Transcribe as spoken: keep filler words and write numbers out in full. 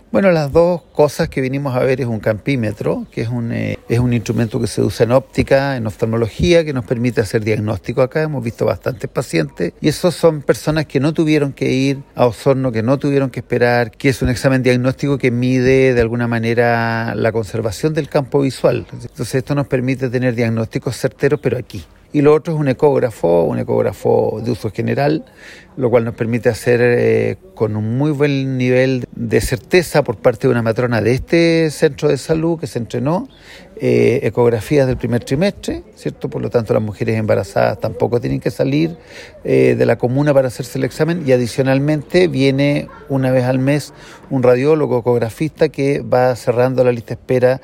Bueno, las dos cosas que vinimos a ver es un campímetro, que es un, eh, es un instrumento que se usa en óptica, en oftalmología, que nos permite hacer diagnóstico acá. Hemos visto bastantes pacientes y esos son personas que no tuvieron que ir a Osorno, que no tuvieron que esperar, que es un examen diagnóstico que mide de alguna manera la conservación del campo visual. Entonces esto nos permite tener diagnósticos certeros, pero aquí. Y lo otro es un ecógrafo, un ecógrafo de uso general, lo cual nos permite hacer eh, con un muy buen nivel de certeza por parte de una matrona de este centro de salud que se entrenó, eh, ecografías del primer trimestre, ¿cierto? Por lo tanto, las mujeres embarazadas tampoco tienen que salir eh, de la comuna para hacerse el examen, y adicionalmente viene una vez al mes un radiólogo ecografista que va cerrando la lista de espera